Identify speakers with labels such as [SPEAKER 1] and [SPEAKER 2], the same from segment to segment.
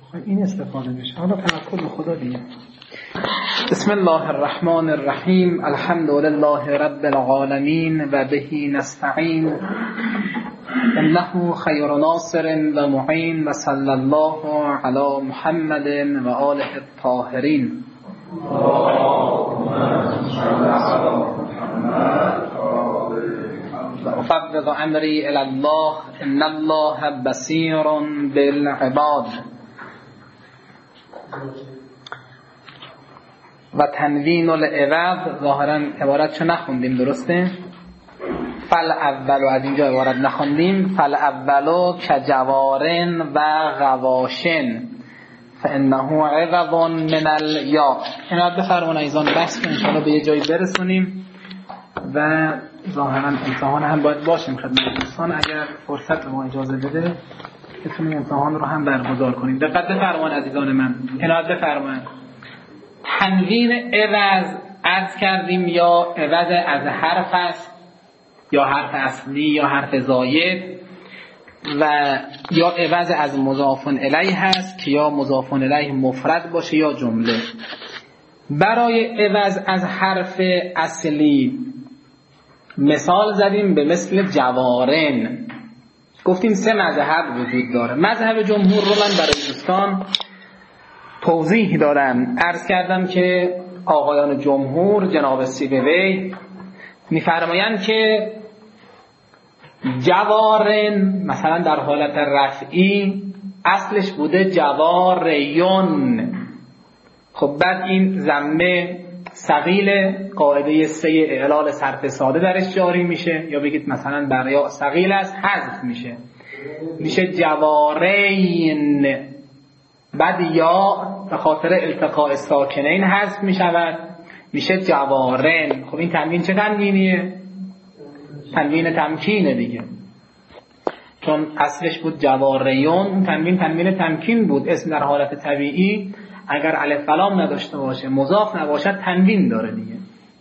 [SPEAKER 1] این استفاده میشه. حالا توکل به خدا دیگه. بسم الله الرحمن الرحیم. الحمد لله رب العالمین و بهی نستعین انه خیر ناصر و معین و صلی الله علی محمد و آله الطاهرین. افوض امری الی الله ان الله بصیر بالعباد. و تنوین العوض ظاهرا عبارتشو نخوندیم، درسته؟ فل اولو از اینجا عبارت نخوندیم. فل اولو کجوارن و غواشن فانه عوض من الیا. اینا بفرمون ایزان بحث که انشاءالله به یه جایی برسونیم و ظاهرا امتحان هم باید باشیم خدمت دوستان. اگر فرصت به ما اجازه بده بتونیم امتحان رو هم برگزار کنیم. دقت بفرمون عزیزان من، عنایت بفرمون. تنوین عوض عرض کردیم یا عوض از حرف است یا حرف اصلی یا حرف زاید، و یا عوض از مضاف الیه هست که یا مضاف الیه مفرد باشه یا جمله. برای عوض از حرف اصلی مثال زدیم به مثل جوارن. گفتیم سه مذهب وجود داره. مذهب جمهور رو من برای دوستان توضیح دادم. عرض کردم که آقایان جمهور جناب سیبوی میفرمایند که جوارن مثلا در حالت رفعی اصلش بوده جواریون. خب بعد این ضمه ثقیل قاعده سه اعلال صرف ساده درش جاری میشه، یا بگید مثلا بر یا ثقیل است حذف میشه جوارین. بعد یا به خاطر التقاء ساکنین حذف میشود میشه جوارن. خب این تنوین چه تنوینیه؟ تنوین تمکینه دیگه، چون اصلش بود جواریون. اون تنوین تمکین بود. اسم در حالت طبیعی اگر الف لام نداشته باشه مضاف نباشد تنوین داره دیگه.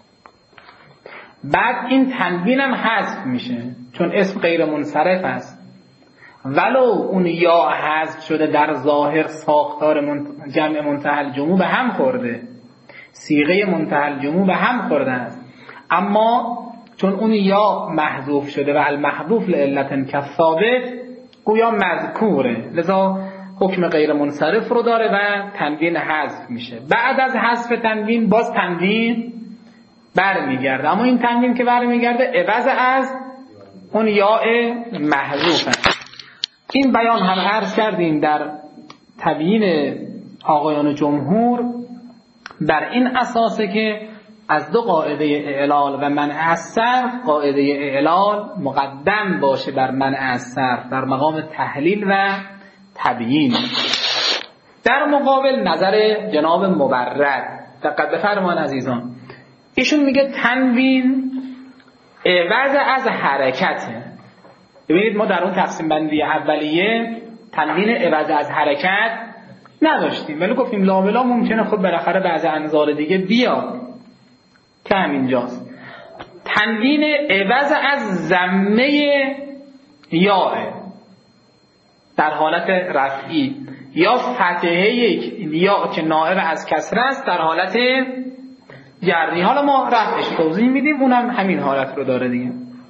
[SPEAKER 1] بعد این تنوین هم حذف میشه چون اسم غیر منصرف است. ولو اون یا حذف شده در ظاهر ساختار جمع منتهی الجموع به هم خورده، صیغه منتهی الجموع به هم خورده است، اما چون اون یا محذوف شده و المحذوف لعلت کثابت گویا مذکوره، لذا حکم غیر منصرف رو داره و تنوین حذف میشه. بعد از حذف تنوین باز تنوین برمیگرده، اما این تنوین که برمیگرده عوض از اون یا محذوف است. این بیان هم عرض کردیم در تبیین آقایان جمهور بر این اساسه که از دو قاعده اعلال و منع از صرف قاعده اعلال مقدم باشه بر منع از صرف در مقام تحلیل و تبیین. در مقابل نظر جناب مبرد، دقت بفرمایید عزیزان، ایشون میگه تنوین عوض از حرکته. ببینید ما در اون تقسیم بندی اولیه تنوین عوض از حرکت نداشتیم، ولی گفتیم لابلا ممکنه خب بالاخره بعض انظار دیگه بیاد که همینجاست. تنوین عوض از ضمه یاء در حالت رفعی یا فتحه یا که نائب از کسره است در حالت جری. حالا ما رفعش توضیح میدیم، اونم همین حالت رو داره دیگه.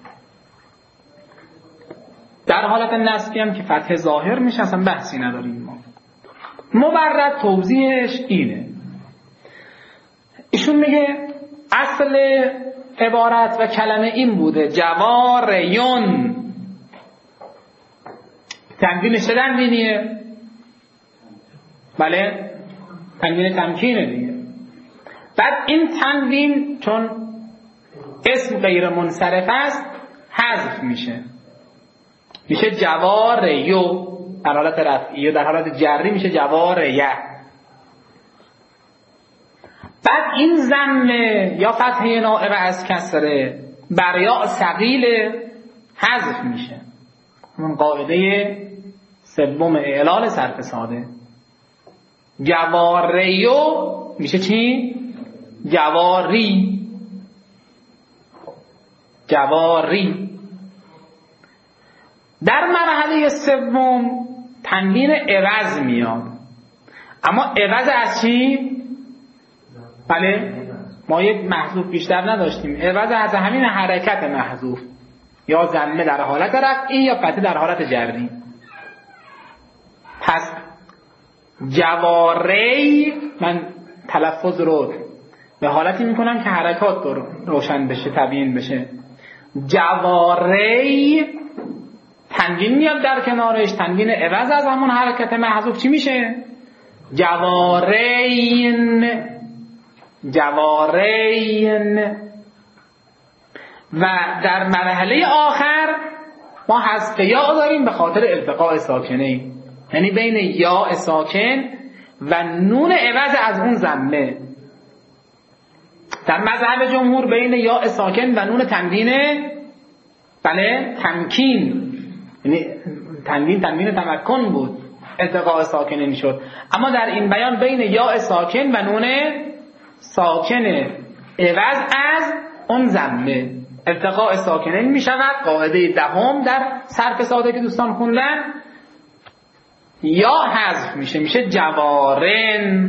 [SPEAKER 1] در حالت نصبی هم که فتح ظاهر میشه اصلا بحثی نداریم. ما مبرد توضیحش اینه، ایشون میگه اصل عبارت و کلمه این بوده جواریون. تنوینش چه تنوینیه؟ بله تنوین تمکینه دیگه. بعد این تنوین چون اسم غیر منصرف است حذف میشه جواریو در حالت رفعی، در حالت جری میشه جواریه. بعد این ضمه یا فتحه نائب از کسره بر یا ثقیل حذف میشه. اون قاعده سوم اعلال صرف ساده. جواریو میشه چی؟ جواری. در مرحله سوم تنوین عوض میاد. اما عوض از چی؟ بله ما یک محذوف بیشتر نداشتیم، عوض از همین حرکت محذوف، یا ضمه در حالت رفعی یا فتحه در حالت جری. پس جواری، من تلفظ رو به حالتی میکنم که حرکات روشن بشه، تبیین بشه. جواری تنوین میاد در کنارش، تنوین عوض از همون حرکت محذوف چی میشه؟ جوارین. جوارین. و در مرحله آخر ما حذف یا داریم به خاطر التقاء ساکنه، یعنی بین یا ساکن و نون عوض از اون ضمه. در مذهب جمهور بین یا ساکن و نون تنوین، بله تمکین، یعنی تنوین تمکن بود، التقاء ساکنه میشد. اما در این بیان بین یا ساکن و نون ساکن عوض از اون ضمه التقاء ساکنه می شود. قاعده دهم در صرف ساده که دوستان خوندن، یا حذف میشه جوارن.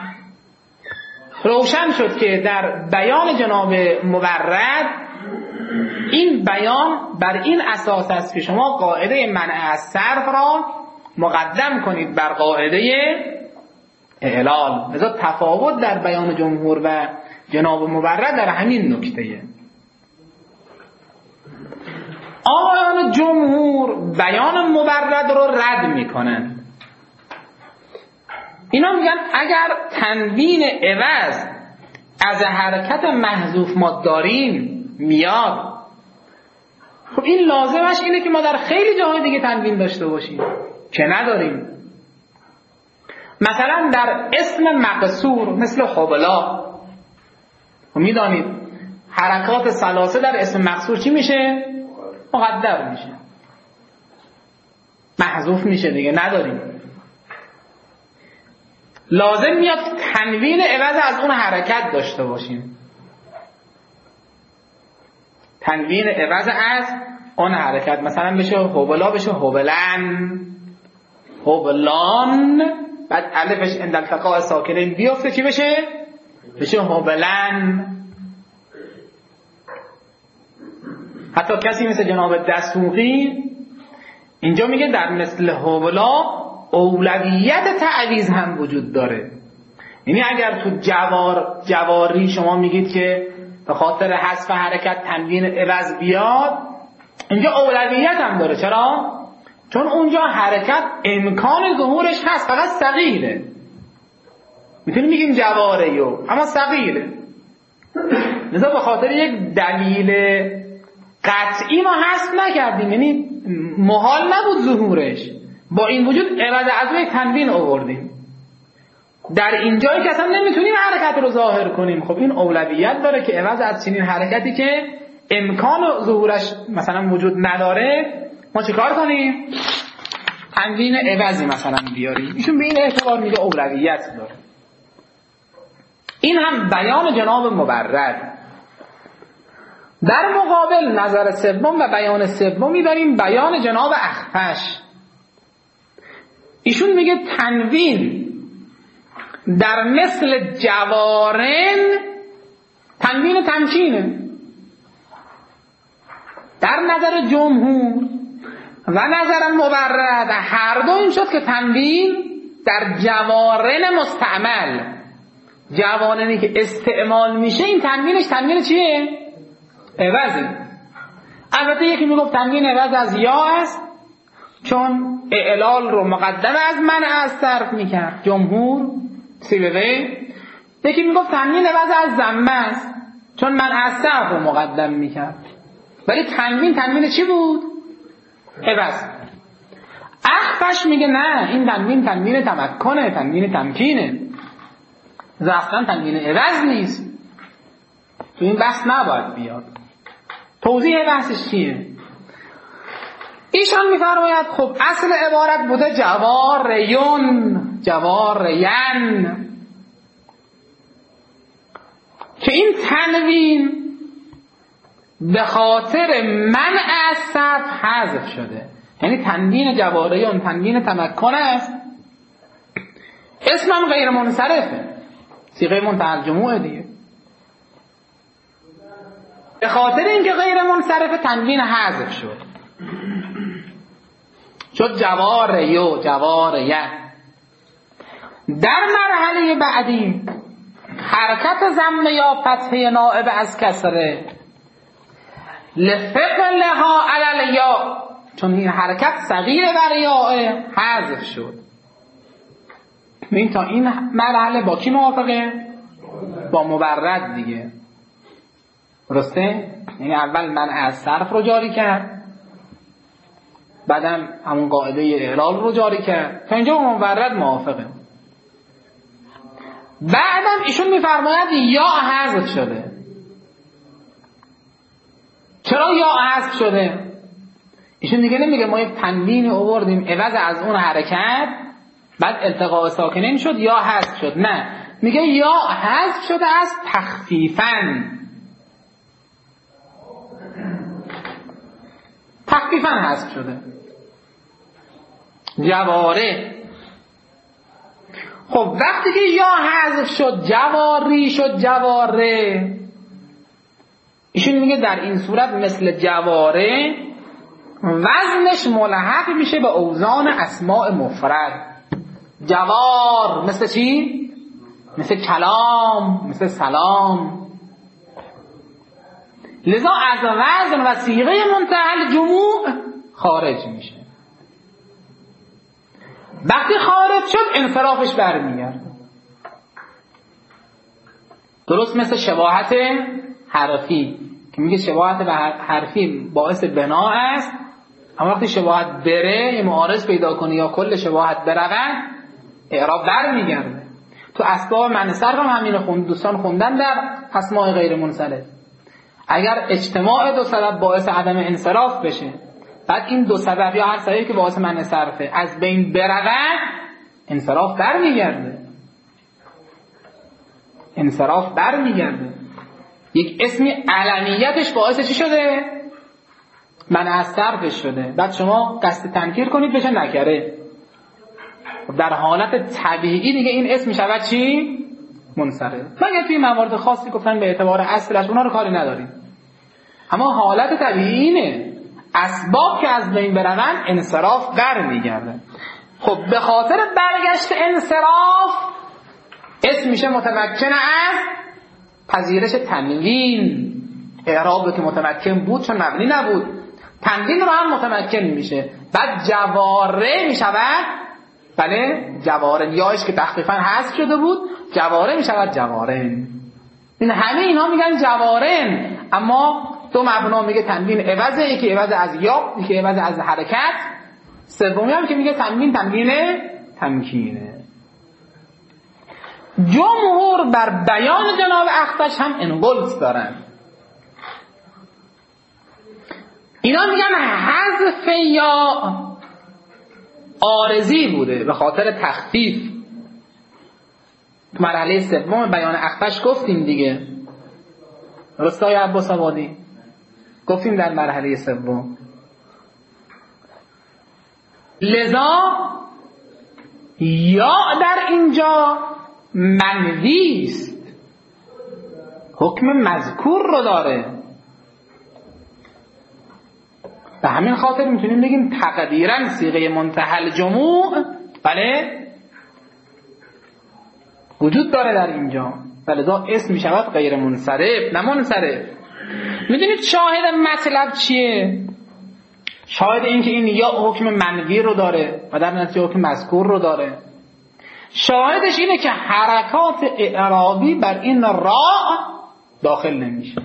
[SPEAKER 1] روشن شد که در بیان جناب مورد این بیان بر این اساس است که شما قاعده منع از صرف را مقدم کنید بر قاعده اعلال. لذا تفاوت در بیان جمهور و جناب مورد در همین نکته. آقایان جمهور بیان مورد رو رد میکنن. اینا میگن اگر تنوین عوض از حرکت محذوف ما داریم میاد، خب این لازمش اینه که ما در خیلی جاهای دیگه تنوین داشته باشیم که نداریم. مثلا در اسم مقصور مثل حبلا، میدانید حرکات ثلاثه در اسم مقصور چی میشه؟ مقدر میشه، محذوف میشه دیگه، نداریم. لازم میاد تنوین عوض از اون حرکت داشته باشیم، تنوین عوض از اون حرکت. مثلا بشه حبلا بشه حبلن، حبلان، بعد الفش عند التقاء ساکنین بیفته چی بشه؟ بشه حبلن. حتی کسی مثل جناب دستوقی اینجا میگه در مثل حبلا اولویت تعویض هم وجود داره. یعنی اگر تو جواری شما میگید که به خاطر حذف حرکت تنوین عوض بیاد، اینجا اولویت هم داره. چرا؟ چون اونجا حرکت امکان ظهورش هست، فقط صغیره. میتونیم میگیم جواریو اما صغیره. لذا به خاطر یک دلیل قطعی ما حذف نکردیم، یعنی محال نبود ظهورش، با این وجود عوض از روی تنوین آوردیم. در اینجایی که اصلا نمیتونیم حرکت رو ظاهر کنیم، خب این اولویت داره که عوض از چنین حرکتی که امکان ظهورش مثلا وجود نداره ما چیکار کنیم؟ تنوین عوضی مثلا بیاریم. ایشون به این اعتبار میگه اولویت داره. این هم بیان جناب مبرد. در مقابل نظر سوم و بیان سومی داریم بیان جناب اخفش. ایشون میگه تنوین در مثل جوارن تنوین تمکینه. در نظر جمهور و نظر مبرد هر دو این شد که تنوین در جوارن مستعمل، جوارنی که استعمال میشه، این تنوینش تنوین چیه؟ عوضی. البته یکی میگفت تنوین عوض از یا است چون اعلال رو مقدم از منع از صرف میکرد جمهور سیبوی. یکی میگفت تنوین عوض از ضمه است چون منع از صرف رو مقدم میکرد. ولی تنوین چی بود؟ عوض. اخفش میگه نه، این تنوین تمکنه، تنوین تمکینه، اصلا تنوین عوض نیست. تو این بحث نباید بیاد. توضیح بحثش چیه؟ ایشان میفرماید خب اصل عبارت بوده جوارین، که این تنوین به خاطر منع از صرف حذف شده. یعنی تنوین جواریون تنوین تمکن است، اسمم غیر منصرفه، صیغه منتهی الجموع دیگه. به خاطر اینکه غیر منصرفه تنوین حذف شد، شد جواریو جواریه. در مرحله بعدی حرکت ضمه یا فتحه نائب از کسره لثقلها علی الیا، چون این حرکت صغیر بر یاء حذف شد. این تا این مرحله با کی موافقه؟ با مبرد دیگه، درسته؟ یعنی اول منع از صرف رو جاری کرد، بعدم همون قاعده اعلال رو جاری کرد. تا اینجا با مبرد موافقه. بعدم ایشون میفرماید یا حذف شده. چرا یا حذف شده؟ ایشون دیگه نمیگه ما یک تنوین آوردیم عوض از اون حرکت بعد التقاء ساکنین شد یا حذف شد، نه، میگه یا حذف شده از تخفیفاً. تخفیفاً حذف شده. جواره. خب وقتی که یا حذف شد جواری شد جواره، ایشون میگه در این صورت مثل جواره وزنش ملحق میشه به اوزان اسماء مفرد. جوار مثل چی؟ مثل کلام، مثل سلام. لذا از وزن و صیغه منتهی الجموع خارج میشه. وقتی خارج شد انصرافش برمیگرده. درست مثل شباهت حرفی که میگه شباهت به حرفی باعث بنا است، اما وقتی شباهت بره یه معارض پیدا کنه یا کل شباهت برود اعراب برمیگرده. تو اسباب معنی صرف هم همین دوستان خوندن در اسماء غیر منصرف. اگر اجتماع دو سبب باعث عدم انصراف بشه، بعد این دو سبب یا هر سببی که باعث معنی صرفه از بین برود انصراف برمیگرده. انصراف برمیگرده. یک اسمی علمیتش باعث چی شده؟ معنی از صرفش شده، بعد شما قصد تنکیر کنید بشه نکره. در حالت طبیعی دیگه این اسم میشود چی؟ منصرف. مگر توی موارد خاصی گفتن به اعتبار اصلش اونا رو کاری نداریم، اما حالت طبیعی اینه. اسباب که از بین بروند انصراف برمیگرده. خب به خاطر برگشت انصراف اسم میشه متمکن از پذیرش تنوین. اعراب که متمکن بود چون مبنی نبود، تنوین رو هم متمکن میشه. بعد جواره میشود، بله جواره، یاش که تخفیفاً حذف شده بود جواره میشود جوارن. این همه اینها میگن جوارن، اما دو مبنا میگه تنوین عوضه، یکی عوض از یا، یکی عوض از حرکت، سومی هم که میگه تنوین تمکینه. جمهور بر بیان جناب اخفش هم انقلت دارن. اینا میگن حذف یا عارضی بوده به خاطر تخفیف. تو مرحله سوم بیان اخفش گفتیم دیگه، رستای عباس آبادی گفتیم در مرحله سوم. لذا یا در اینجا منوی است، حکم مذکور رو داره. به همین خاطر میتونیم بگیم تقدیرا صیغه منتهی الجموع بله وجود داره در اینجا، ولذا اسم میشود غیر منصرف نه منصرف. میدونید شاهد مطلب چیه؟ شاهد این که این یا حکم منوی رو داره و در نتیجه حکم مذکور رو داره. شاهدش اینه که حرکات اعرابی بر این را داخل نمیشه.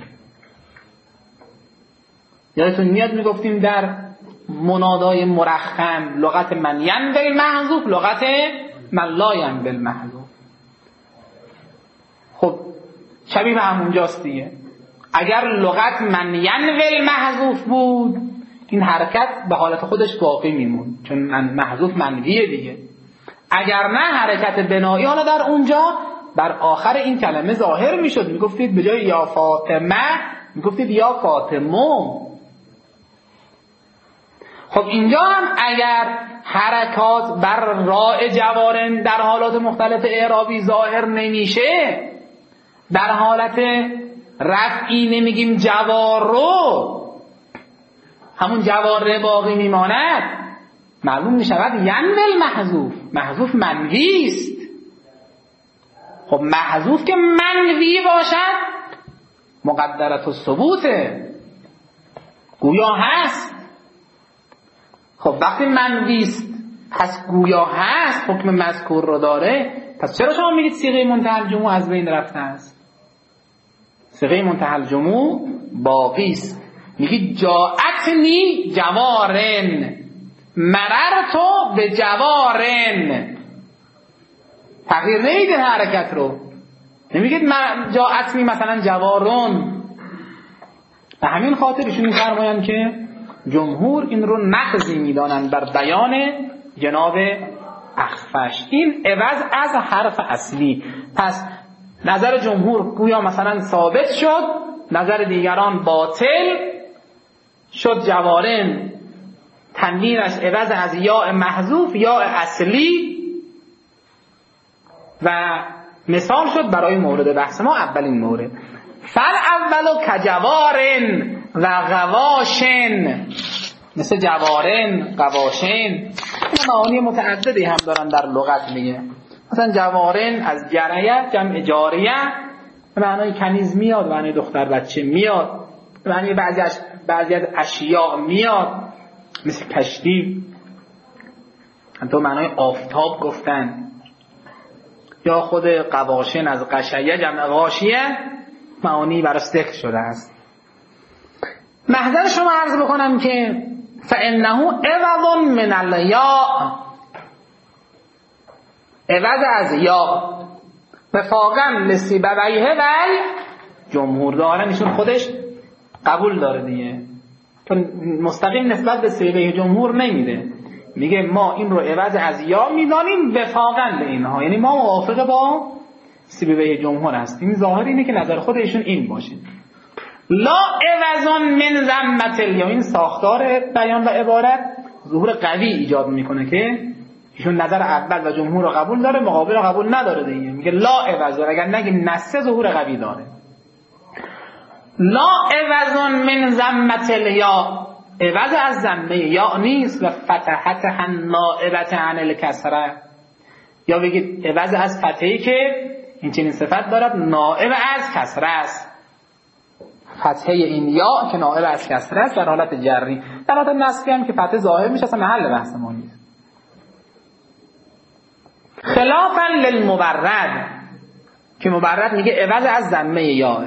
[SPEAKER 1] یادتون میاد میگفتیم در منادای مرخم لغت من ینبل محذوف، لغت من لا ینبل محذوف. خب شبیه به همونجاست دیگه. اگر لغت من ینبل محذوف بود این حرکت به حالت خودش باقی میمون چون محذوف منویه دیگه. اگر نه حرکت بنایی حالا در اونجا بر آخر این کلمه ظاهر میشد، میگفتید به جای یا فاطمه میگفتید یا فاطمو. خب اینجا هم اگر حرکات بر راء جوارن در حالات مختلف اعرابی ظاهر نمیشه، در حالت رفعی نمیگیم جوارو، همون جواره باقی میماند، معلوم میشود ینوی محذوف، محذوف منوی است. خب محذوف که منوی باشد مقدرت الثبوته، گویا هست. خب وقتی منوی است پس گویا هست، حکم مذکور رو داره، پس چرا شما میگید صیغه منتهی الجموع از بین رفته است؟ صیغه منتهی الجموع باقی است. میگید جاءتنی جوارن، مررتو به جوارن، تغییر نمیده حرکت رو. نمیگید جاءتنی مثلا جوارن. به همین خاطر ایشون می‌فرمایند که جمهور این رو نقضی میدانند بر بیان جناب اخفش، این عوض از حرف اصلی. پس نظر جمهور گویا مثلا ثابت شد، نظر دیگران باطل شد. جوارن تنوینش عوض از یاء محذوف یاء اصلی و مثال شد برای مورد بحث ما. اولین مورد فل اولو کجوارن و غواشن، مثل جوارن غواشن، این معانی متعددی هم دارن در لغت میگه. مثلا جوارن از جریه جمع جاریه به معنای کنیز میاد، به معنای دختر بچه میاد، به معنای بعضی از اشیاء میاد، مثل کشتی، حتی معنای آفتاب گفتن. یا خود قواشن از قشیه جمع غاشیه معانی براش ذکر شده است. محضر شما عرض بکنم که فإنه عوض من الیاء، عوض از یا وفاقا لسیبویه ول جمهور دارن، ایشون خودش قبول داره دیگه، مستقیم نسبت به سیبویه جمهور نمیده، میگه ما این رو عوض از یا میدانیم وفاقا به اینها، یعنی ما موافق با سیبویه جمهور هستیم. ظاهر اینه که نظر خود ایشون این باشه. لا عوض من ذمت الیا، این ساختار بیان و عبارت ظهور قوی ایجاد میکنه که ایشون نظر اول و جمهور رو قبول داره، مقابل رو قبول نداره دیگه. میگه لا عوض، اگر نگیم نسه ظهور قوی داره. لا عوض من ذمت الیا، عوض از ذمه یا نیست، و فتحت نائبت عن الکسره، یا بگید عوض از فتحی که این چنین صفت دارد نائب از کسره است. فتحه این یا که نائب از کسره است در حالت جری، در حالت نصبی هم که فتحه ظاهر میشه اصلا محل بحث ما نیست. خلافا للمبرد که مبرد میگه عوض از ذمه یا.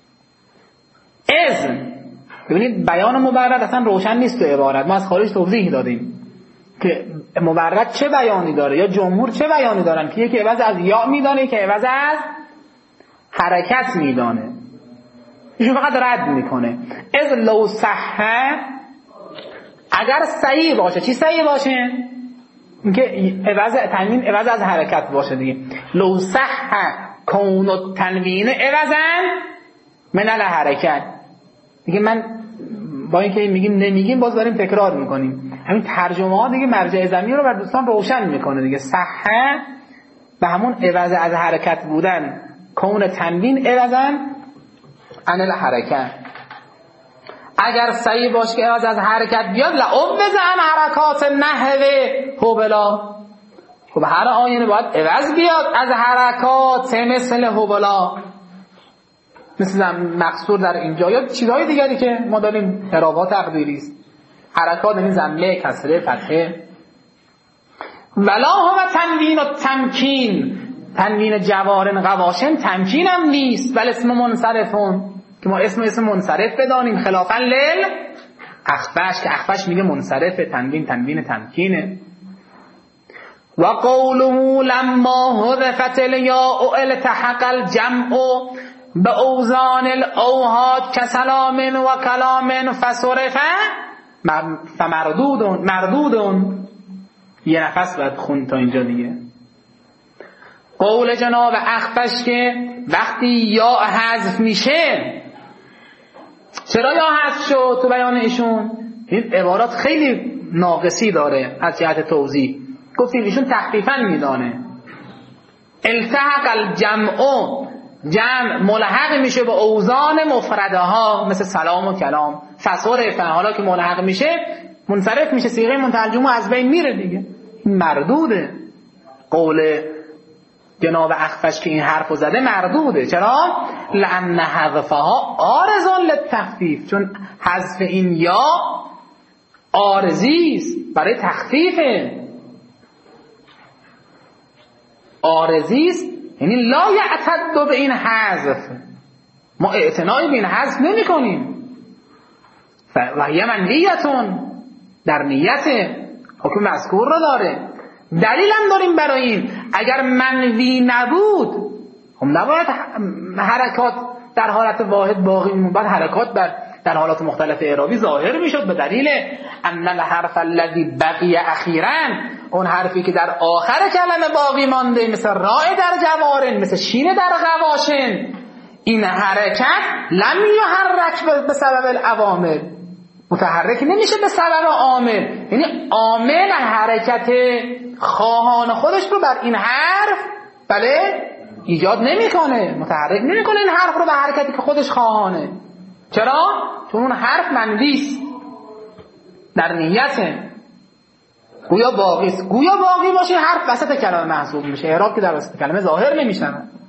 [SPEAKER 1] ببینید بیان مبرد اصلا روشن نیست تو عبارت، ما از خارج توضیح دادیم که مبرد چه بیانی داره یا جمهور چه بیانی دارن، که یکی عوض از یا میدانه که عوض از حرکت میدانه. ایشون فقط رد میکنه. از لو صحه، اگر صحیح باشه. چی صحیح باشه؟ اینکه عوض تنوین عوض از حرکت باشه دیگه. لو صحه کون التنوین عوضا من الحرکت. دیگه من با اینکه میگیم نمیگیم باز داریم تکرار میکنیم. همین ترجمه ها دیگه مرجع ضمیر رو بر دوستان روشن میکنه دیگه. صحه به همون عوض از حرکت بودن، کون تنوین عوضا عن الحرکت. اگر صحیح باشه که عوض از حرکت بیاد لعوض عن حرکات نحو هبلا. خب هر آینه باید عوض بیاد از حرکات مثل هبلا، مثل مقصور در اینجا یا چیزهای دیگری که ما داریم اعرابات تقدیری است. حرکات یعنی ضمه، کسره، فتحه. ولا هو تنوین و تمکین، تنوین جوارن غواشن تمکین هم نیست، بل اسم منصرفون که ما اسم منصرف بدانیم، خلافا لیل اخفش که اخفش میگه منصرف، تنوین تمکینه. و قوله لما حذفت الیاء التحق الجمع به اوزان الاوهاد کسلام و کلام فصرفه فمردودون. یه نفس باید خون تا اینجا دیگه. قول جناب اخفش که وقتی یا حذف میشه، چرا یا حذف شد تو بیان ایشون؟ این عبارات خیلی ناقصی داره از جهت توضیح. گفتیم ایشون تخفیفاً میدانه. التحق الجمع، جمع ملحق میشه به اوزان مفرده ها مثل سلام و کلام. فصرف حالا که ملحق میشه منصرف میشه، صیغه منتهی الجموع از بین میره دیگه. این مردوده. قول جناب اخفش که این حرفو زده مردوده. چرا؟ لأن حذفها عارض للتخفیف، چون حذف این یا عارضی است برای تخفیفه. عارضی است یعنی لا یعتد به این حذف، ما اعتنایی به این حذف نمی کنیم. و یه منویتون در نیت حکم مذکور رو داره. دلیل هم داریم برای این. اگر منوی نبود هم نباید حرکات در حالت واحد باقی میموند، بعد حرکات در حالات مختلف اعرابی ظاهر میشد به دلیل ان الحرف الذی بقی اخیرا، اون حرفی که در آخر کلمه باقی مانده، مثل راء در جوارن، مثل شین در غواشن، این حرکت لم یحرک به سبب العوامل، متحرک نمیشه به سبب عامل. یعنی عامل حرکت خواهان خودش رو بر این حرف بله ایجاد نمیکنه، متحرک نمیکنه این حرف رو به حرکتی که خودش خواهانه. چرا؟ چون اون حرف منویست در نیته، گویا باقی است. گویا باقی باشه حرف وسط کلمه محسوب میشه، اعراب که در وسط کلمه ظاهر نمیشه.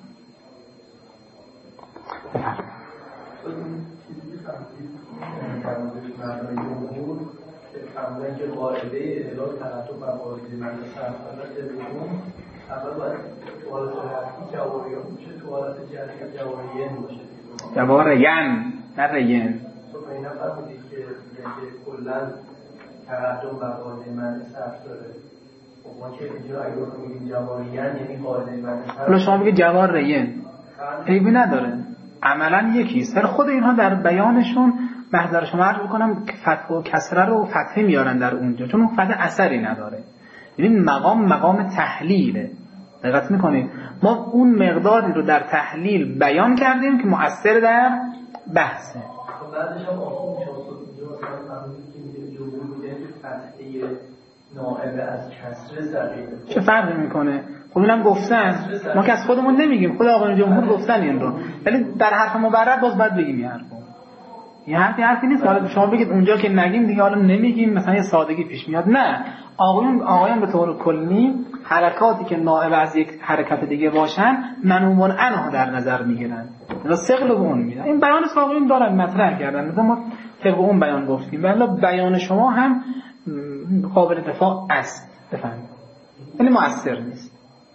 [SPEAKER 2] فرمودن که قاعده اعلال ترتب بر قاعده مدرسه اول باید توالت رفتی جواریان باشه، توالت جرمی جواریان باشه.
[SPEAKER 1] جواریان نه ریان.
[SPEAKER 2] تو این فرمودید که کلا ترتب بر قاعده مدرسه داره. ما که اینجا اگر بگیم جواریان یعنی قاعده مدرسه،
[SPEAKER 1] حالا شما بگید جوار ریان عیبی نداره، عملا یکیست. ولی خود اینها در بیانشون محضر شما عرض بکنم فتح و کسره رو فتحه میارن در اونجا، چون اون فتحه اثری نداره. یعنی مقام تحلیله. دقت میکنید ما اون مقداری رو در تحلیل بیان کردیم که مؤثر در بحثه.
[SPEAKER 2] بعدش هم آخون شاستون اینجا مثلا فهمیدید که میگه جمهور بوده فتحه نائب از کسره زقیقه
[SPEAKER 1] چه فرقی میکنه؟ خب اینم گفتن، ما که از خودمون نمیگیم، خود آقایون جمهور گفتن این رو، ولی در حرف مبرر باز باید بگیم این حرفو. این حرفی نیست حالا شما بگید اونجا که نگیم دیگه حالا نمیگیم، مثلا یه سادگی پیش میاد. نه، آقایون به طور کلی حرکاتی که نائب از یک حرکت دیگه باشن منوبون عنها در نظر میگیرن، مثلا ثقل به اون میدن. این بیان آقایون دارن مطرح کردن، مثلا ما طبق اون بیان گفتیم، ولی بیان شما هم قابل دفاع است. بفهمید یعنی مؤثر نیست.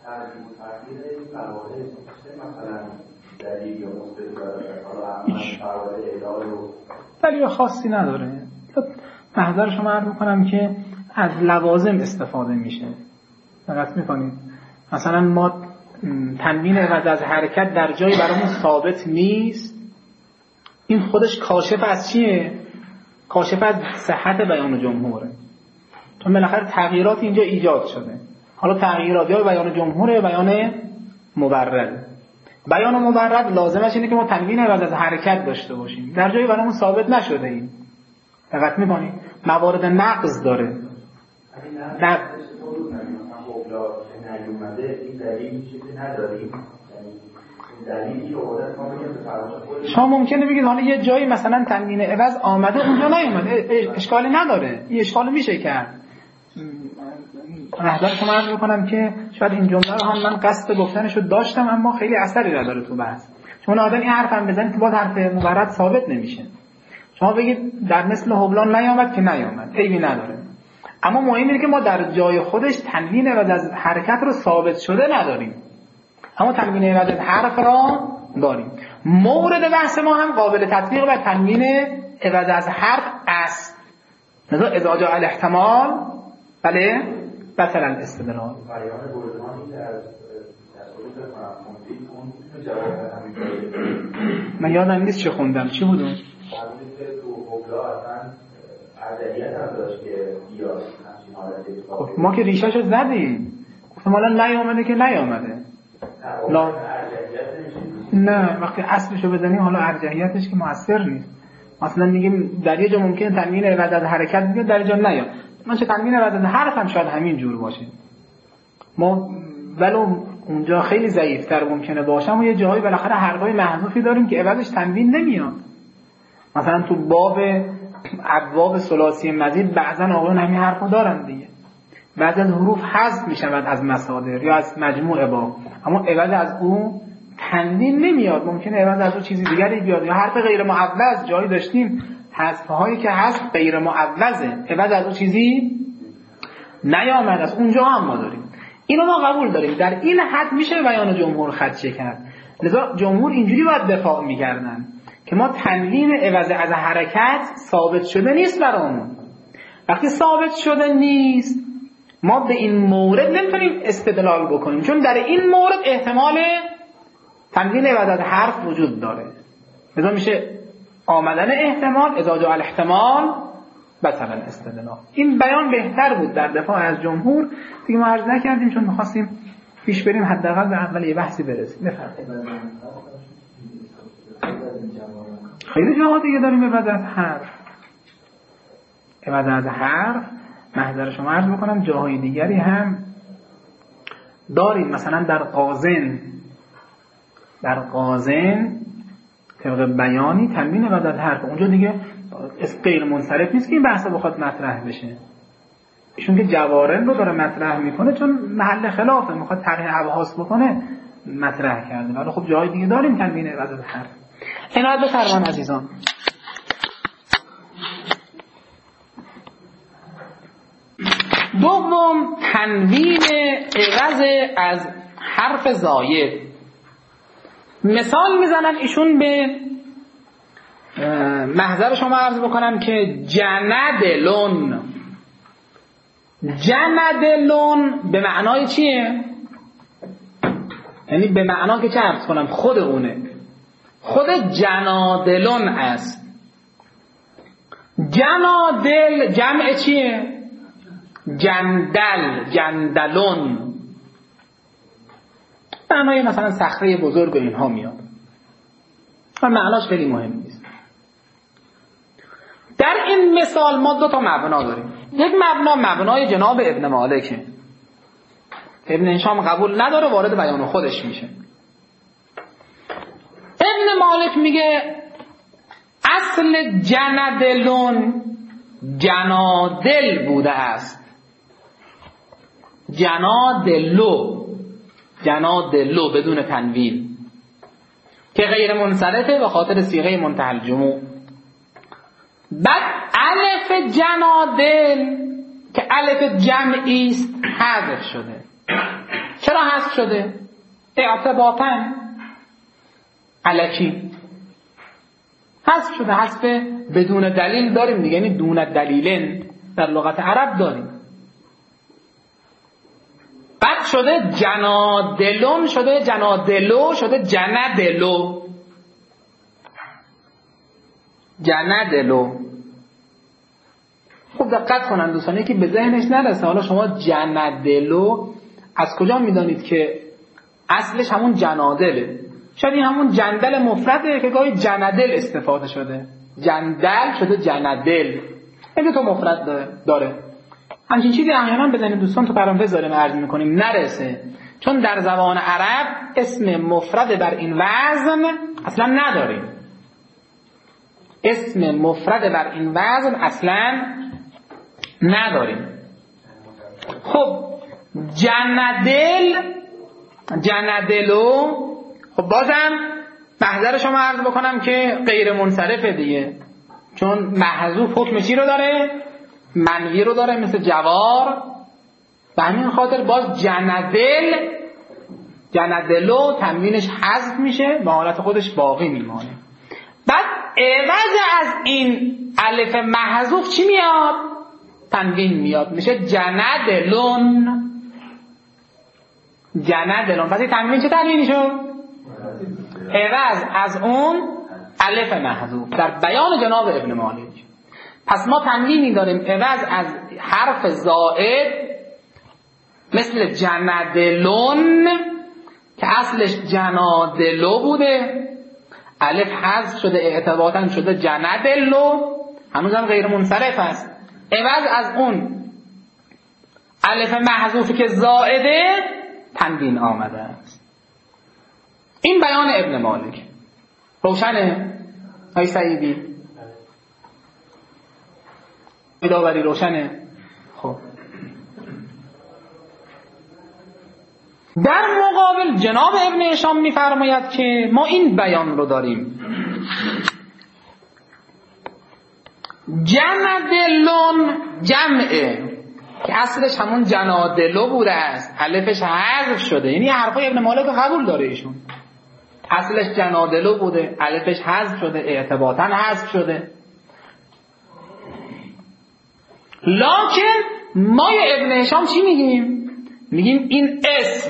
[SPEAKER 1] دلیل خاصی نداره. محضر شما عرض میکنم که از لوازم استفاده میشه. دقت میکنید مثلا ما تنوین عوض از حرکت در جایی برامون ثابت نیست، این خودش کاشف از چیه؟ کاشف از صحت بیان جمهوره، چون بالاخره تغییرات اینجا ایجاد شده. حالا تغییرات یا بیان جمهوره یا بیان مبرد. بیان مبرد لازمش اینه که ما تنوین عوض از حرکت داشته باشیم، در جایی برامون ثابت نشده. این دقت می‌کنید موارد نقض داره. شما ممکنه بگید حالا یه جایی مثلا تنوین عوض آمده اونجا نیومده، اشکالی نداره، این اشکال میشه کرد. نظر شما عرض میکنم که شاید این جمله رو هم من قصد گفتنشو داشتم اما خیلی اثری نداره تو بحث، چون آدم این حرف هم بزنید که باز حرف مبرد ثابت نمیشه. شما بگید در مثل حبلان نیامد که نیامد، عیبی نداره، اما مهم اینه که ما در جای خودش تنوین عوض از حرکت رو ثابت شده نداریم، اما تنوین عوض از حرف را داریم. مورد بحث ما هم قابل تطبیق بر تنوین عوض از حرف است. مثلا اذا جاء الاحتمال بله مثلا استدلال
[SPEAKER 3] بیان گلزمانی که از تصویب کنم اون جواب همین
[SPEAKER 1] من یادم نیست چه خوندم چی بود اون؟
[SPEAKER 3] فرمودید که تو حبلا اصلا ارجحیت هم داشت که بیاس همچین حالتی.
[SPEAKER 1] خب ما که ریشه‌شو زدیم، گفتم حالا نیامده که نیامده. نه وقتی اصلشو بزنیم حالا ارجحیتش که مؤثر نیست. مثلا میگیم در یه جا ممکنه تنوین عوض از حرکت بیاد، در یه جا نیاد. من چه تنوین عوض از حرف هم شاید همین جور باشه، ما ولو اونجا خیلی ضعیف‌تر ممکنه باشه، اما یه جایی بالاخره حرفای محذوفی داریم که عوضش تنوین نمیاد. مثلا تو باب ابواب ثلاثی مزید بعضا آقایون همین حرفو دارن دیگه، بعضی از حروف حذف میشود از مصادر یا از مجموع باب، اما عوض از اون تنوین نمیاد، ممکنه عوض از اون چیزی دیگری بیاد. یا حرف غیر معوض جایی داشتیم حذف‌هایی که حذف غیر معوضه، عوض از اون چیزی نیامد، از اونجا هم ما داریم. اینو ما قبول داریم، در این حد میشه بیان جمهور خدشه کرد. لذا جمهور اینجوری باید دفاع میکردن که ما تنوین عوض از حرکت ثابت شده نیست برامون. وقتی ثابت شده نیست ما به این مورد نمیتونیم استدلال بکنیم، چون در این مورد احتمال تنوین عوض از حرف وجود داره. لذا میشه آمدن احتمال اذا جاء الاحتمال مثلا استدلال. این بیان بهتر بود در دفاع از جمهور. دیگه ما عرض نکردیم چون می‌خواستیم پیش بریم حداقل به اول یه بحثی برسیم. بفرمایید. خیلی جاها دیگه داریم عوض از حرف. عوض از حرف محضر شما عرض بکنم جاهای دیگری هم داریم. مثلا در قازن طبق بیانی تنوین عوض از حرف، اونجا دیگه غیر منصرف نیست که این بحث بخواد مطرح بشه، ایشون که جوارن رو داره مطرح میکنه چون محل خلافه، میخواد طرح ابحاث بکنه مطرح کرده. ولی خب جای دیگه داریم تنوین عوض از حرف. عنایت بفرمایید عزیزان. دوم تنوین عوض از حرف زاید. مثال میزنن ایشون به محضر شما عرض بکنم که جندلون به معنای چیه؟ یعنی به معنا که چه عرض کنم خود اونه، خود جنادلون است. جنادل جمع چیه؟ جندلون معنای مثلا صخره بزرگ و اینها میاد و معناش خیلی مهم نیست. در این مثال ما دو تا مبنا داریم. یک مبنای جناب ابن مالکه، ابن هشام قبول نداره، وارد بیان خودش میشه. ابن مالک میگه اصل جندلون جنادل بوده است. جنادلو بدون تنوین که غیر منصرفه به خاطر صیغه منتهی الجموع. بعد الف جنادل که الف جمعی است حذف شده. چرا حذف شده؟ اعتباطاً الکی حذف شده. حذف بدون دلیل داریم دیگه، یعنی دون دلیلن در لغت عرب داریم. بعد شده جنادلون، شده جنادلو، شده جندلو. خب دقت کنن دوستان، یکی به ذهنش نرسه حالا شما جندلو از کجا میدانید که اصلش همون جنادله؟ شاید این همون جندل مفرده که گاهی جندل استفاده شده، جندل شده جندل، این تو مفرد داره. همچین چیزی احیانا بزنید دوستان تو پرانتز داریم عرض میکنیم نرسه، چون در زبان عرب اسم مفرد بر این وزن اصلا نداریم. اسم مفرد بر این وزن اصلا نداریم. خب جندلو خب بازم محضر شما عرض بکنم که غیر منصرفه دیگه، چون محذوف حکم چی رو داره؟ منوی رو داره مثل جوار. به همین خاطر باز جندلو تنوینش حذف میشه، به حالت خودش باقی میمانه. بعد عوض از این الف محذوف چی میاد؟ تنوین میاد، میشه جندلون. پس این تنوین چه تنوینی شد؟ عوض از اون الف محذوف در بیان جناب ابن مالک. پس ما تنوینی داریم عوض از حرف زائد مثل جندلون که اصلش جنادلو بوده، الف حذف شده اعتباطاً شده جندلو، هنوزم غیر منصرف است. عوض از اون الف محذوفی که زائده تنوین آمده است. این بیان ابن مالک روشنه؟ آی سعیدی داوری روشنه؟ خب در مقابل جناب ابن هشام میفرماید که ما این بیان رو داریم: جندلون جمعه که اصلش همون جنادلو بوده است، الفش حذف شده. یعنی حرفای ابن مالک قبول داره ایشون، اصلش جنادلو بوده، الفش حذف شده، اعتباطاً حذف شده. لکن ما ابن هشام چی میگیم؟ میگیم این اسم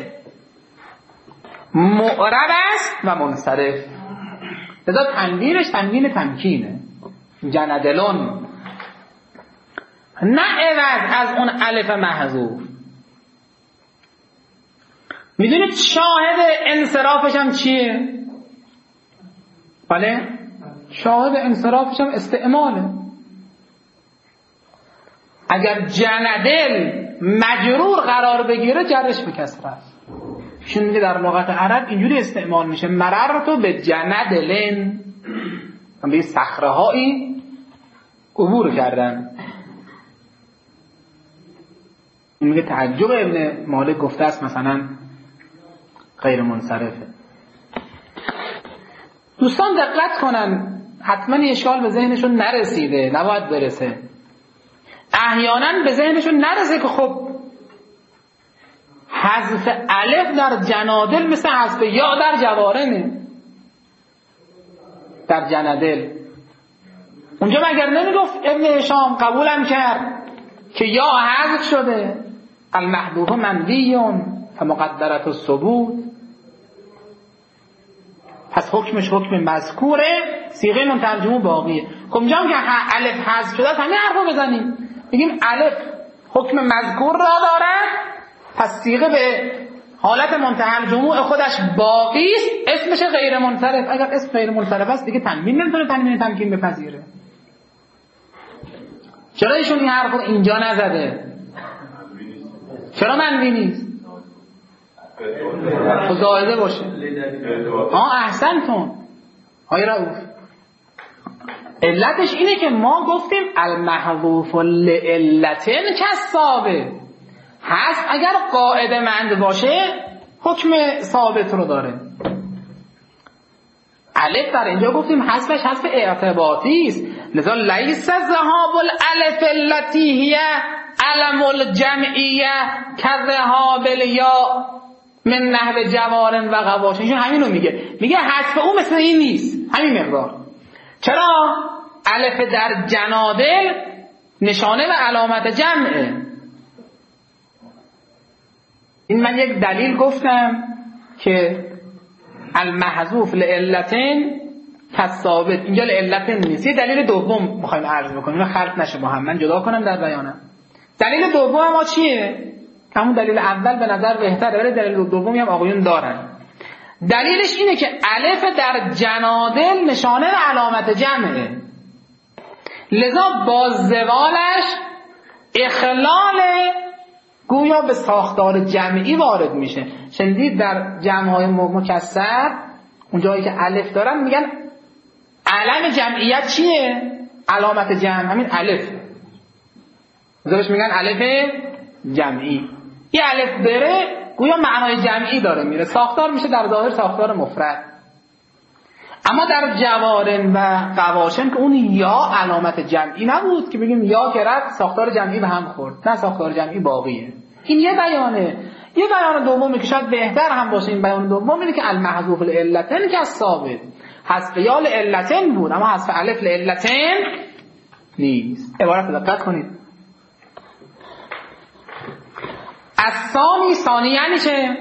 [SPEAKER 1] معرب است و منصرف، لذا تنوینش تنوین تمکینه، جندلون، نه عوض از اون الف محذوف. میدونید شاهد انصرافش هم چیه؟ بله؟ شاهد انصرافش هم استعماله. اگر جندل مجرور قرار بگیره جرش به کسره است. چون میگه در لغت عرب اینجوری استعمال میشه: مررتو به جندلن، به صخره هایی عبور کردن. این میگه تعجب ابن مالک گفته است مثلا غیر منصرفه. دوستان دقت کنن، حتما اشکال به ذهنشون نرسیده، نباید برسه. احیانا به ذهنشون نرسه که خب حذف الف در جنادل مثل حذف یا در جوارنه. در جندل اونجا مگر نمیگفت ابن هشام قبولم کرد که یا حذف شده، المحذوف منویون فمقدرة الثبوت، پس حکمش حکم مذکوره، صیغه منتهی باقیه. خب اونجا هم که الف حذف شده همین حرفو بزنیم، بگیم الف حکم مذکور را دارد، پس صیغه به حالت منتهی الجموع خودش باقی است، اسمش غیر منصرف. اگر اسم غیر منصرف است دیگه تنوین نمیتونه تنوین تمکین بپذیره. چرا ایشون این حرف رو اینجا نزده؟ چرا منوی نیست؟ زائده باشه. احسنتون آقای رؤوف. علتش اینه که ما گفتیم المحذوف لعلتن کالثابت، هست اگر قاعده مند باشه حکم ثابت رو داره. الف در اینجا گفتیم حذفش حذف اعتباطی است، لذا لیس ذهاب الالف التي هي علم الجمعیه كذهاب الیا من نحو جوارن و غواش. ایشون همینو میگه حذف اون مثل این نیست، همین مقدار. چرا؟ الف در جنادل نشانه و علامت جمعه. این من یک دلیل گفتم که المحذوف لعلتن کالثابت، اینجا لعلتن نیست. یه دلیل دوم میخوایم عرض بکنیم، اینو خلط نشه با هم، من جدا کنم در بیانم. دلیل دوم ما چیه؟ همون دلیل اول به نظر بهتره، ولی دلیل دومی هم آقایون دارن. دلیلش اینه که الف در جنادل نشانه و علامت جمعه، لذا با زوالش اخلال گویا به ساختار جمعی وارد میشه. شنیدید در جمع‌های مکسر اون جایی که الف دارن میگن علم جمعیت چیه؟ علامت جمع همین الف، لذاش میگن الف جمعی. این الف بره گویا معنای جمعی داره میره، ساختار میشه در ظاهر ساختار مفرد. اما در جوارن و قواشن که اون یا علامت جمعی نبود که بگیم یا که رفت ساختار جمعی به هم خورد، نه ساختار جمعی باقیه. این یه بیانه. یه بیان دومی که شاید بهتر هم باشه، این بیان دوم اینه که المحذوف لعلتن کالثابت، حذف یا لعلتن بود اما حذف الف لعلتن نیست. عبارت دقت کنید. ثانی یعنی چه؟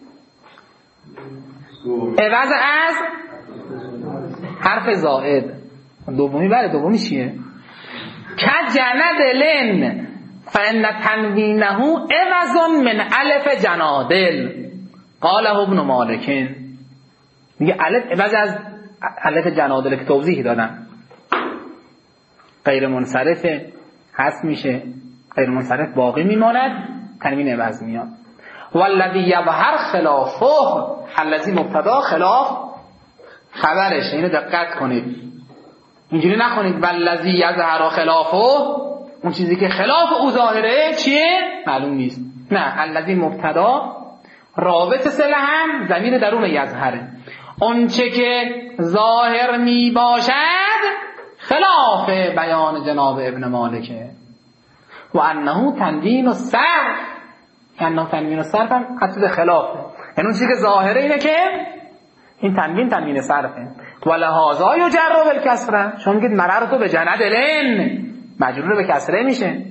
[SPEAKER 1] عوض از حرف زائد. دومی بله، دومی چیه؟ کجندلن فان تنوینه عوض من الف جنادل قاله ابن مالک. میگه الف عوض از الف جنادل که توضیح دادم، غیر منصرفه، حذف میشه، غیر منصرف باقی میماند، تنوین عوض میاد. والذی یظهر خلافه، الذی مبتدا خلاف خبرش. اینو دقت کنید، اینجوری نخونید والذی یظهر خلافه، اون چیزی که خلاف او ظاهره چیه معلوم نیست. نه، الذی مبتدا رابط صله هم ضمیر درون یظهره، اون چه که ظاهر می باشد خلاف بیان جناب ابن مالکه. و انه تنوین الصرف، انه تنوین الصرف هم قصد خلافه، یعنی اون چیزی که ظاهره اینه که این تنوین صرفه. ولهذا یجر بالکسره، چون میگید مررت بجندلن مجرور به کسره میشه.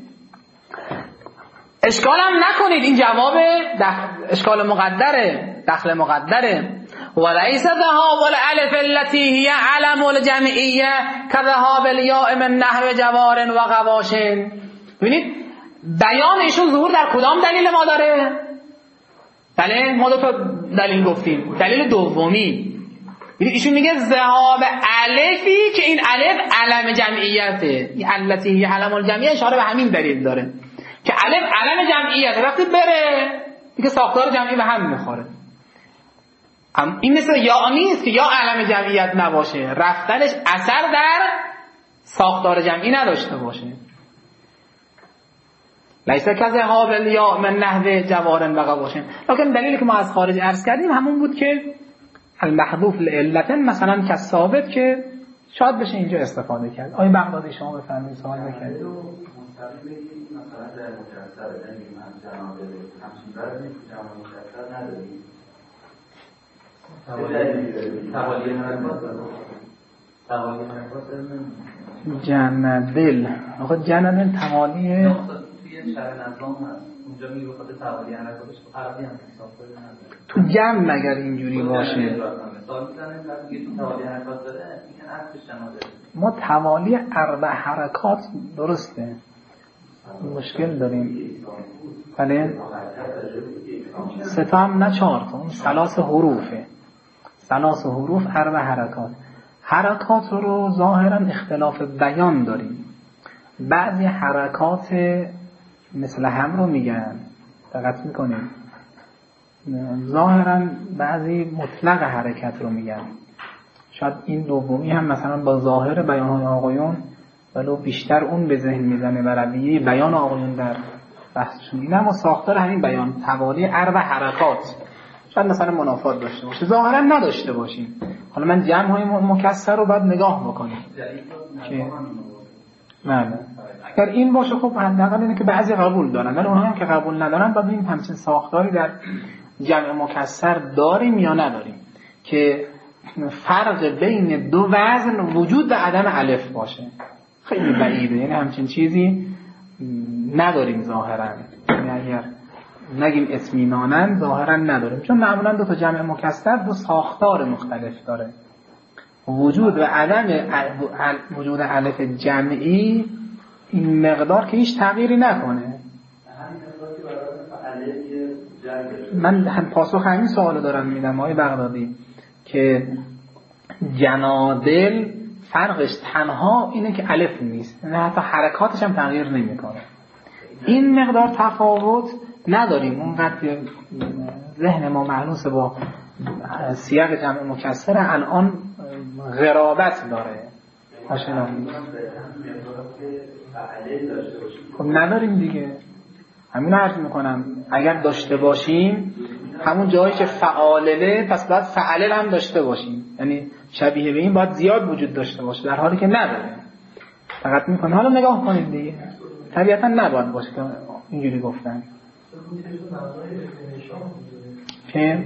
[SPEAKER 1] اشکال هم نکنید، این جواب اشکال مقدره، دخل مقدره. وليس ذهاب الالف التي هي علم الجمعیه كذهاب الياء من نحو جوار و غواش. ببینید بیان ایشون ظهور در کدام دلیل ما داره؟ بله ما دو تا دلیل گفتیم. دلیل دومی ایشون میگه ذهاب الفی که این الف علم جمعیته، التي هي علم الجمعیه اشاره به همین دلیل داره که الف علم جمعیته، وقتی بره دیگه ساختار جمعی به هم میخوره. این مثل یا نیست که یا علم جمعیت نباشه، رفتنش اثر در ساختار جمعی نداشته باشه. لیس کذهاب الیا من نحو جوار و غواش. لکن دلیلی که ما از خارج عرض کردیم همون بود که المحذوف لعلت مثلا که ثابت که شاید بشه اینجا استفاده کرد. آقای بغدادی شما بفرمایید سوال بکنید.
[SPEAKER 3] مثلا در مکسر نمیگیم من جناب همچین برد نیست که جناب مکسر نداریم توالی حرکات
[SPEAKER 1] جندل. آقا جندل توالی
[SPEAKER 2] توی شرح نظام هست، اونجا میگه بخاطر توالی حرکاتش عربی هم حساب نداره.
[SPEAKER 1] تو جمع مگر اینجوری باشه
[SPEAKER 2] مثال میزنه بعد میگه تو توالی حرکات داره میگن عکسش جناب.
[SPEAKER 1] ما توالی اربع حرکات درسته مشکل داریم. بله سه تا هم نه 4 تا، ثلاث حروفه، ثلاث حروف اربع حرکات. حرکات رو ظاهرا اختلاف بیان داریم. بعضی حرکات مثل هم رو میگن، دقت میکنیم، ظاهرا بعضی مطلق حرکت رو میگن. شاید این دومی هم مثلا با ظاهر بیانهای آقایون ولو بیشتر اون به ذهن میزنه و رویه بیان آقایون در بحثشون اینه، اما ساختار همین بیان توالی اربع حرکات شاید مثلا منافات داشته باشه، ظاهرا نداشته باشیم. حالا من جمع‌های مکسر رو باید نگاه بکنم که بله اگر این باشه خب حداقل اینه که بعضی قبول دارن، ولی اونها هم که قبول ندارن باید ببینیم همچین ساختاری در جمع مکسر داریم یا نداریم که فرق بین دو وزن وجود و عدم الف باشه. خیلی بعیده، یعنی همچین چیزی نداریم ظاهرا، یعنی اگر نگیم اطمیناناً ظاهرا نداریم، چون معمولا دو تا جمع مکسر دو ساختار مختلف داره. وجود و عدم وجود الف جمعی این مقدار که هیچ تغییری نکنه. من هم پاسخ همین سوالو دارم میدم آقای بغدادی که جنادل فرقش تنها اینه که الف نیست، نه حتی حرکاتش هم تغییر نمیکنه. این مقدار تفاوت نداریم. اونقدر ذهن ما معنوس با سیاق جمع مکسر الان غرابت داره. آشنا خب نداریم دیگه. همین عرض میکنم اگر داشته باشیم همون جایی که فعالله پس باید فعلل هم داشته باشیم، یعنی شبیه به این باید زیاد وجود داشته باشه، در حالی که نداره. فقط میکنه حالا نگاه کنید دیگه، طبیعتا نباید باشه که اینجوری گفتن که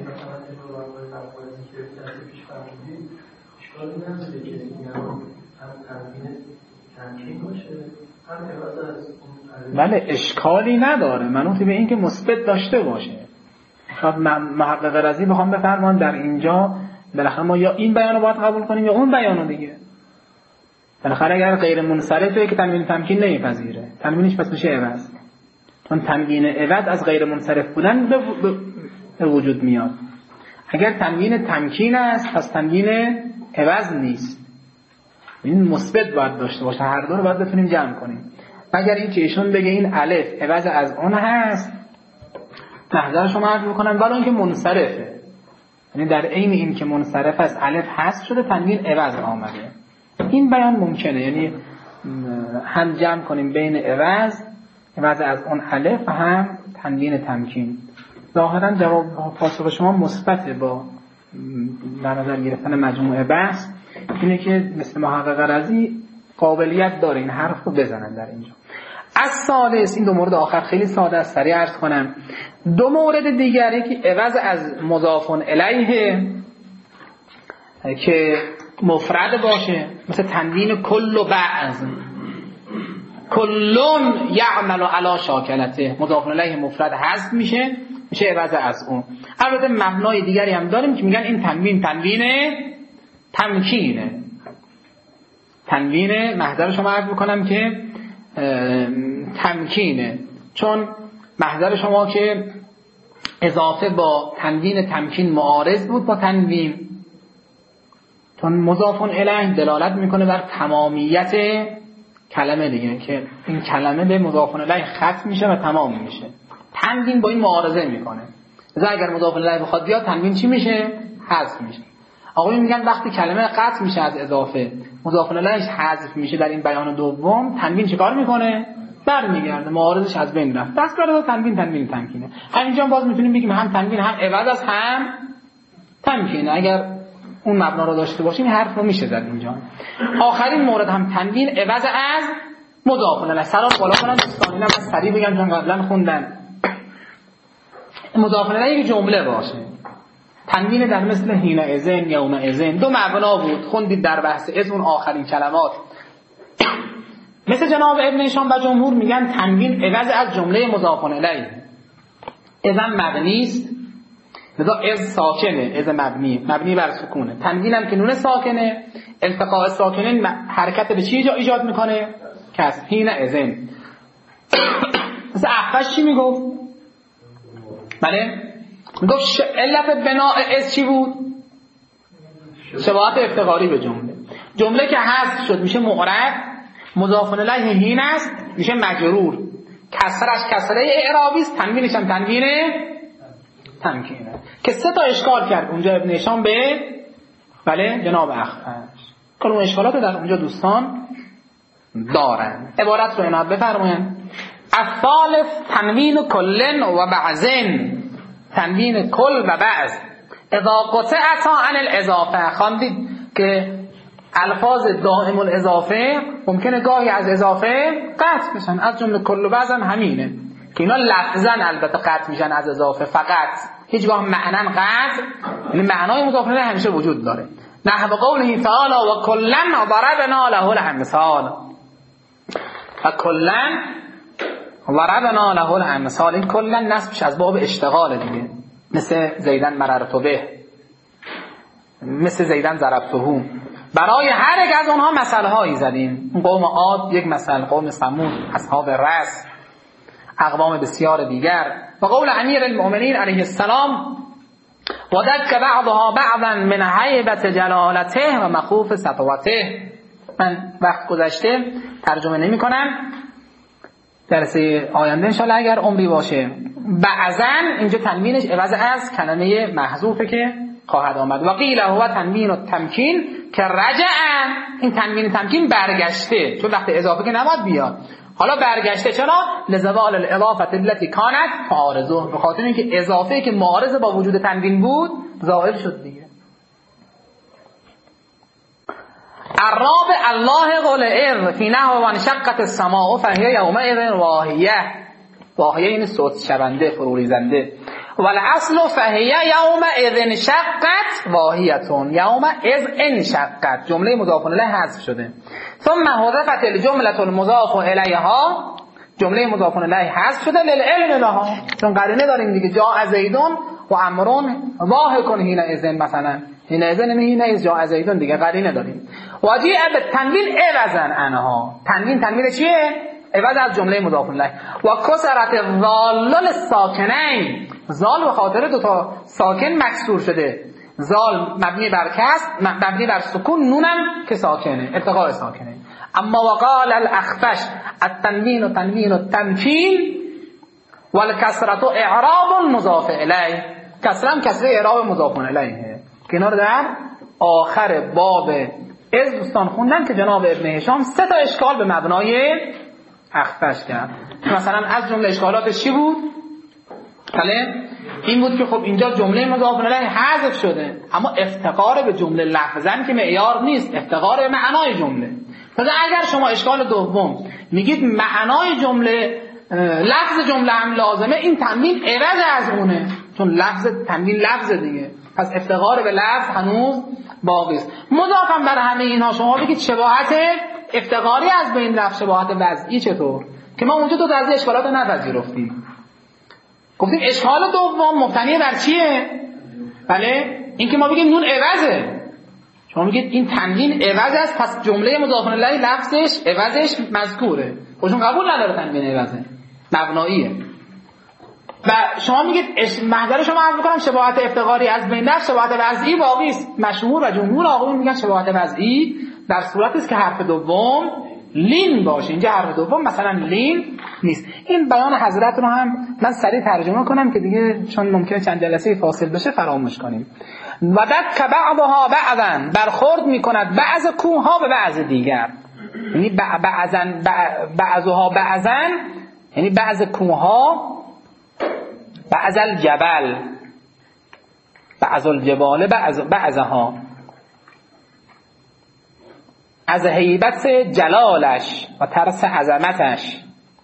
[SPEAKER 1] بله اشکالی نداره، منوط به این که مثبت داشته باشه. شاید محقق رضی بخوام بفرمان در اینجا بالاخره ما یا این بیانو باید قبول کنیم یا اون بیانو دیگه. بالاخره اگر غیر منصرفه که تنوین تمکین نمیپذیره، تنوینش پس میشه عوض، چون تنوین عوض از غیر منصرف بودن به وجود میاد. اگر تنوین تمکین است پس تنوین عوض نیست، این مثبت باید داشته باشه. هر دو رو باید بتونیم جمع کنیم. مگر این که ایشون بگه این الف عوض از اون هست محضرش رو عرض بکنم ولو اینکه منصرفه، یعنی در عین این که منصرف است الف حذف شده تنوین عوض آمده. این بیان ممکنه، یعنی هم جمع کنیم بین عوض از اون الف و هم تنوین تمکین. ظاهرا جواب پاسخ شما مثبته با در نظر گرفتن مجموعه بحث اینه که مثل محقق رضی قابلیت داره این حرف رو بزنن در اینجا. از ثالث، این دو مورد آخر خیلی ساده است، سریع عرض کنم. دو مورد دیگری که عوض از مضاف الیه که مفرد باشه، مثل تنوین کل و بعض، کلون یعمل علی شاکلته، مضاف الیه مفرد حذف میشه عوض از اون. البته مبنای دیگری هم داریم که میگن این تنوین تمکینه. تنوین محضر شما عرض بکنم که تمکینه، چون محضر شما که اضافه با تنوین تمکین معارض بود با تنوین، چون مضاف الیه دلالت میکنه بر تمامیت کلمه دیگه، که این کلمه به مضاف الیه ختم میشه و تمام میشه. تنوین با این معارضه میکنه. مثلا اگر مضاف الیه بخواد بیاد تنوین چی میشه؟ حذف میشه. آقایون میگن وقتی کلمه قطع میشه از اضافه، مضاف الیه حذف میشه در این بیان دوم، تنوین چیکار میکنه؟ برمیگرده، معارضش از بین رفت. دست برای تنوین تمکینه. همینجا باز میتونیم بگیم هم تنوین هم عوض است هم تمکینه. اگر اون مبنا رو داشته باشیم حرف رو میشه زد اینجا. آخرین مورد هم تنوین عوض از مضاف الیه. سلام بالا کنن دوستان، اینم از سریع بگم چون قبلا خوندن. مضاف الیه یک جمله باشه، تنوین در مثل حین اذن یوم اذن دو مبنا بود، خوندید در بحث از اون آخرین کلمات. مثل جناب ابن هشام و جمهور میگن تنوین عوض از جمله مضاف الیه. اذن مبنی است، لذا از ساکنه، از مبنی بر سکونه. تنوینم که نون ساکنه، التقاء ساکنین حرکت به چی ایجاد میکنه؟ کسر. حین اذن. مثل احفش چی میگفت؟ بله میگفت علت بناء از چی بود؟ شباهت افتقاری به جمله که حذف شد میشه معرب، مضاف الیه حین است میشه مجرور، کسرش کسره اعرابی است، تنوینش هم تنوین تمکینه. که سه تا اشکال کرد اونجا ابن هشام به بله جناب اخفش. کل اون اشکالات در اونجا دوستان دارن. عبارت رو عنایت بفرمایید. الثالث تنوین کلن و بعضن، تنوین کل و بعض. اذا قطعتا عن الاضافه، خواندید که الفاظ دائم الاضافه ممکنه گاهی از اضافه قطع بشن، از جمله کل و بعض هم همینه که اینا لفظاً البته قطع میشن از اضافه، فقط هیچگاه معنن قطع، یعنی معنای مضاف الیه همیشه وجود داره. نحو قوله تعالی و کلن ضربنا له الامثال، و کلن ضربنا له الامثال. این کلن نسبش از باب اشتغال دیگه، مثل زیدن مررت به، مثل زیدن ضربته. برای هر یک از اونها مثال هایی زدیم. قوم عاد یک مثل، قوم ثمود، اصحاب رس، اقوام بسیار دیگر. و قول امیر المؤمنین علیه السلام و دک بعضها بعضا من هیبت جلالته و مخوف سطوته. من وقت گذشته ترجمه نمی کنم، درس آینده انشاءالله اگر عمری باشه. بعضن اینجا تنوینش عوض از کلمه محذوفه که خواهد آمد. و قیل هو تنوین و تمکین که رجعن، این تنوین تمکین برگشته، چون وقت اضافه که نباید بیاد، حالا برگشته. چرا؟ لزوال الاضافه التي كانت معارضه، به خاطر اینکه اضافه که معارضه با وجود تنوین بود زائل شد دیگه. الرابع الله قول اذ فی نحو وانشقت السماء فهی یومئذ واهیه. واهیه این صوت شونده، فروریزنده. والاصل فهی یومئذ انشقت واهیتون، یومئذ انشقت، جمله مضاف الیه حذف شده. ثم حذفت الجمله المضاف الیها، جمله مضاف الیه حذف شده للعلم لها، چون قرینه داریم دیگه، جاء زیدون و عمرون ضاحک حین اذن، مثلا حین اذن حین اذ جاء زیدون دیگه قرینه داریم. واجیء بالتنوین عوضا عنها، تنوین چیه؟ عوض از جمله مضاف الیه. و کسرت الظال الساکنین، زال به خاطر دو تا ساکن مکسور شده، زال مبنی بر کسر، مبنی بر سکون، نونم که ساکنه، ارتقاء ساکنه. اما وقال الاخفش التنوین و تنوین و تمکین والکسرة اعراب مضاف الیه، کسره هم کسره اعراب مضاف الیه. کنار در آخر باب از دوستان خوندن که جناب ابن هشام 3 تا اشکال به مبنای اخفش کرد. مثلا از جمله اشکالاتش چی بود؟ بله این بود که خب اینجا جمله مضاف الیه حذف شده، اما افتقار به جمله لفظاً که معیار نیست، افتقار به معنای جمله. پس اگر شما اشکال دوم میگید معنای جمله لفظ جمله هم لازمه، این تنوین عوض از اونه، چون لفظ تنوین لفظ دیگه، پس افتقار به لفظ هنوز باقی است. مضافم بر همه اینها شما بگید شباهت افتقاری از بین رفت، شباهت وضعی چطور؟ که ما اونجا 2 تا از اشکالات نپذیرفتیم. گفتیم اشکال دوم مبتنی بر چیه؟ بله اینکه ما بگیم نون عوضه، شما میگید این تنوین عوض است، پس جمله مضاف الیه لفظش عوضش مذکوره، خودشون قبول نداره تنوین عوضه، مبناییه. و شما میگید محضر شما عرض می‌کنم شباهت افتقاری از بین رفت، شباهت وضعی باقی است. مشهور و جمهور آقایون میگن شباهت وضعی در صورتی است که حرف دوم لین باشه. اینجا حرف دوم مثلا لین نیست. این بیان حضرت رو هم من سریع ترجمه کنم که دیگه چون ممکنه چند جلسه فاصل بشه فراموش کنیم. و دک بعضها بعضا، برخورد میکند بعض کوهها به بعض دیگر، یعنی بعضها بعضا، یعنی بعض کوهها، بعض الجبل، بعض الجبال، بعضها، از هیبت جلالش و ترس عظمتش.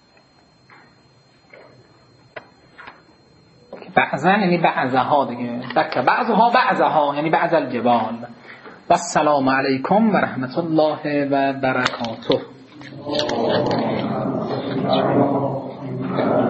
[SPEAKER 1] بعضا یعنی بعضها دیگه، بعضها بعضها یعنی بعض الجبال. و السلام علیکم و رحمت الله و برکاته.